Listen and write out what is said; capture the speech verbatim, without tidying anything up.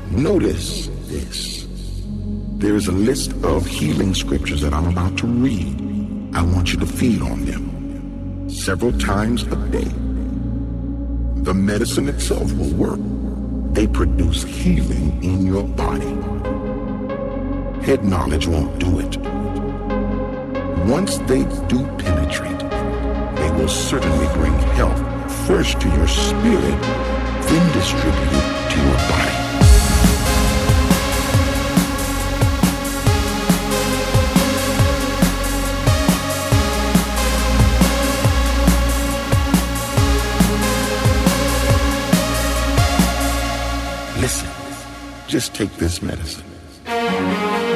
Notice this. There is a list of healing scriptures that I'm about to read. I want you to feed on them several times a day. The medicine itself will work. They produce healing in your body. Head knowledge won't do it. Once they do penetrate, they will certainly bring health first to your spirit, then distribute it to your body. Listen, just take this medicine.